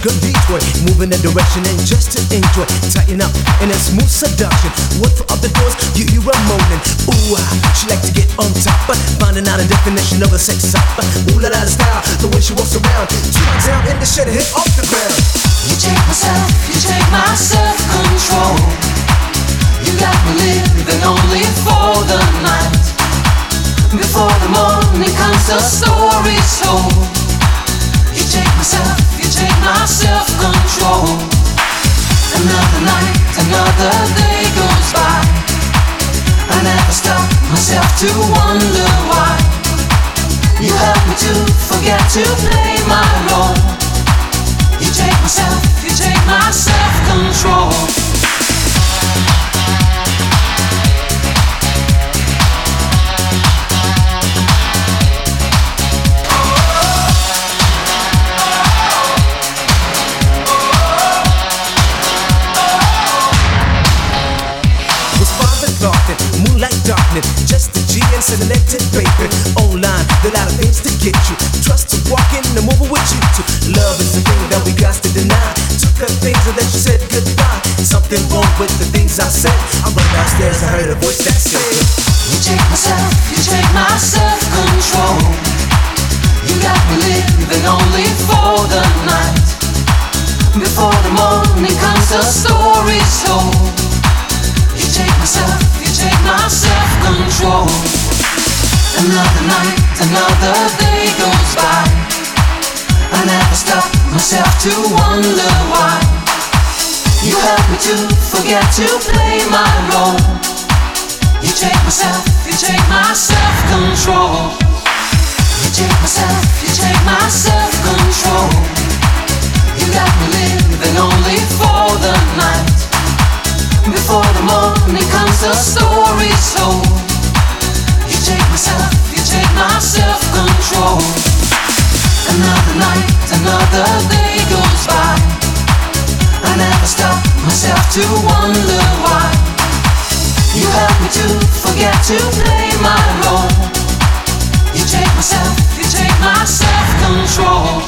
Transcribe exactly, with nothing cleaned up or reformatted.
good detour, moving the direction and just to enjoy. Tighten up in a smooth seduction. What for other doors, you hear her moaning. Ooh, ah, she like to get on top, but finding out a definition of a sex shop. Ooh la la style, the way she walks around, two down in the shed, hit off the ground. You take myself, you take my self-control. You got me living only for the night. Before the morning comes, the story's told. You take myself, you take my self-control. Another night, another day goes by. I never stop myself to wonder why. You help me to forget to play my role. You take myself, you take my self-control. Moonlight darkness, just a G and selected baby. Online, there are a lot of things to get you. Trust to walk in and move with you too. Love is the thing that we got to deny. Took her things and then she said goodbye. Something wrong with the things I said. I run downstairs, I heard a voice that said, you take myself, you take my self-control. You got me living only for the night. Before the morning comes, the story's told. You take myself, you take my self-control. Another night, another day goes by. I never stop myself to wonder why. You help me to forget to play my role. You take myself, you take my self-control. You take myself, you take my self-control. You got me living only for the night. Before the morning comes, the story's told. You take myself, you take my self-control. Another night, another day goes by. I never stop myself to wonder why. You help me to forget to play my role. You take myself, you take my self-control.